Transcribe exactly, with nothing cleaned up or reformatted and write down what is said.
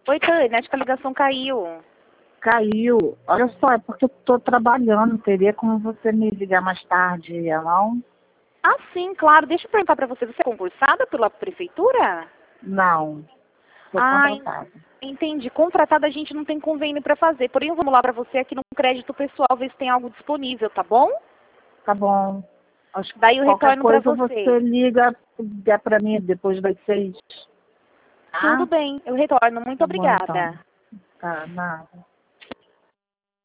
Oi, Tânia, acho que a ligação caiu. Caiu. Olha só, é porque eu tô trabalhando. Teria como você me ligar mais tarde, não? Ah, sim, claro. Deixa eu perguntar pra você, você é concursada pela prefeitura? Não. Sou Ah, en- contratada. entendi. Contratada a gente não tem convênio pra fazer. Porém, vamos lá pra você aqui no crédito pessoal, ver se tem algo disponível, tá bom? Tá bom. Acho que Daí eu qualquer retorno pra coisa você. você liga, liga pra mim depois das seis. Tudo Tá? bem, eu retorno. Muito Tá bom, então. obrigada. Tá, nada.